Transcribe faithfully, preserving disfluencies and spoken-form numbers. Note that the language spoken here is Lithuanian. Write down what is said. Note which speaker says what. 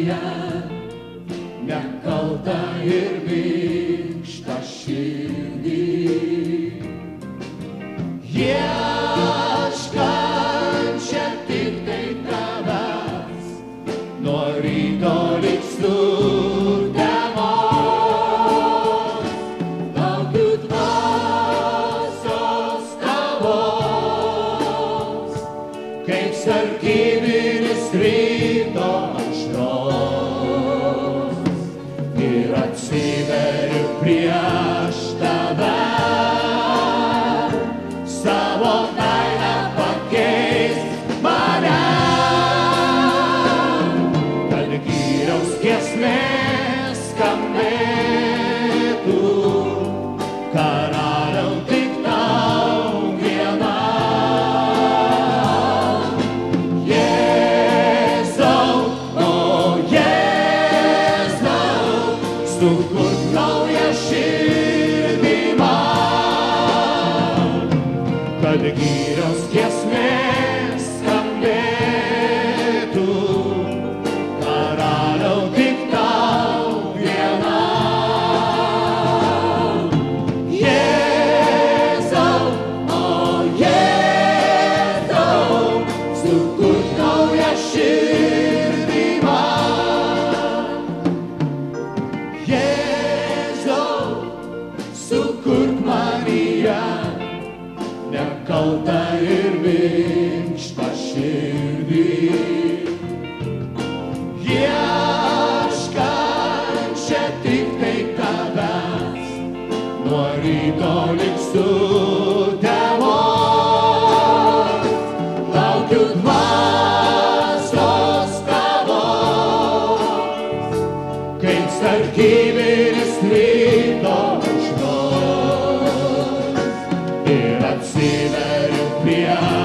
Speaker 1: Marija, nekalta ir minkšta širdį. Ieškančia tik tai tavęs, nuo ryto lig sutemos. Laukiu dvasios tavos, kaip sargybinis ryto aušros. Ir atsiveriu prieš tave, savo meilę pakeisk mane, kad gyriaus giesmė skambėtų, karaliau tik tau vienam. Jėzau, o Jėzau, sukurk naują širdį man, kad gyriaus giesmė skambėtų, karaliau tik tau vienam. Jėzau, o Jėzau, sukurk naują širdį man. Jėzau, sukurk Mariją, nekalta ir minkšta širdį. Ieškančia tik tai tavęs, nuo ryto lig sutemos. Laukiu dvasios tavos, kaip sargybinis ryto aušros. Ir atsiveriu prieš